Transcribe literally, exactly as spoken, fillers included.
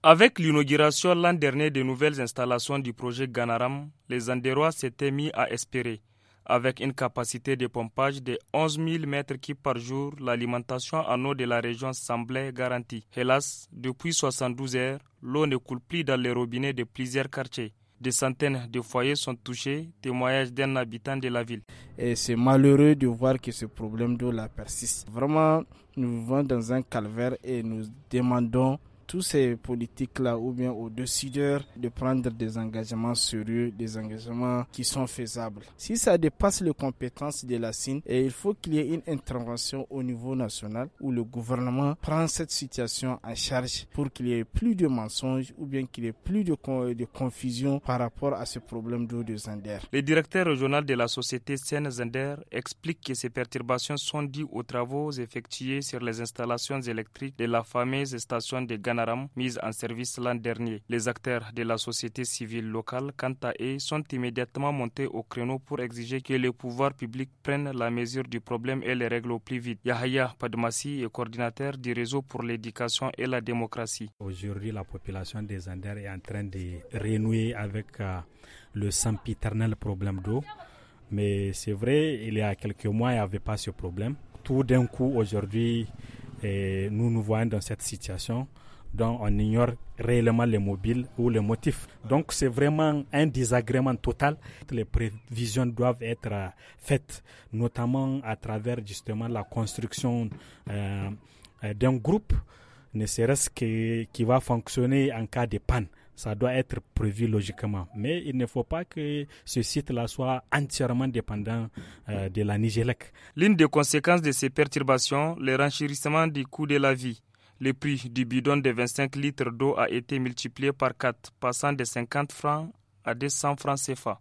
Avec l'inauguration l'an dernier des nouvelles installations du projet Ganaram, les Anderois s'étaient mis à espérer. Avec une capacité de pompage de onze mille mètres cubes par jour, l'alimentation en eau de la région semblait garantie. Hélas, depuis soixante-douze heures, l'eau ne coule plus dans les robinets de plusieurs quartiers. Des centaines de foyers sont touchés, témoignage d'un habitant de la ville. Et c'est malheureux de voir que ce problème d'eau là persiste. Vraiment, nous vivons dans un calvaire et nous demandons tous ces politiques-là ou bien aux décideurs de prendre des engagements sérieux, des engagements qui sont faisables. Si ça dépasse les compétences de la S I N, et il faut qu'il y ait une intervention au niveau national où le gouvernement prend cette situation en charge pour qu'il y ait plus de mensonges ou bien qu'il y ait plus de, de confusion par rapport à ce problème d'eau de Zander. Le directeur régional de la société S E N Zander explique que ces perturbations sont dues aux travaux effectués sur les installations électriques de la fameuse station de Ghana mise en service l'an dernier. Les acteurs de la société civile locale, quant à eux, sont immédiatement montés au créneau pour exiger que les pouvoirs publics prennent la mesure du problème et les règlent au plus vite. Yahaya Padmassi est coordinateur du réseau pour l'éducation et la démocratie. Aujourd'hui, la population des Anders est en train de renouer avec euh, le sempiternel problème d'eau. Mais c'est vrai, il y a quelques mois, il n'y avait pas ce problème. Tout d'un coup, aujourd'hui, eh, nous nous voyons dans cette situation dont on ignore réellement les mobiles ou les motifs. Donc c'est vraiment un désagrément total. Les prévisions doivent être faites, notamment à travers justement la construction euh, d'un groupe, ne serait-ce que qui va fonctionner en cas de panne. Ça doit être prévu logiquement. Mais il ne faut pas que ce site-là soit entièrement dépendant euh, de la Nigélec. L'une des conséquences de ces perturbations, le renchérissement du coût de la vie. Le prix du bidon de vingt-cinq litres d'eau a été multiplié par quatre, passant de cinquante francs à deux cents francs C F A.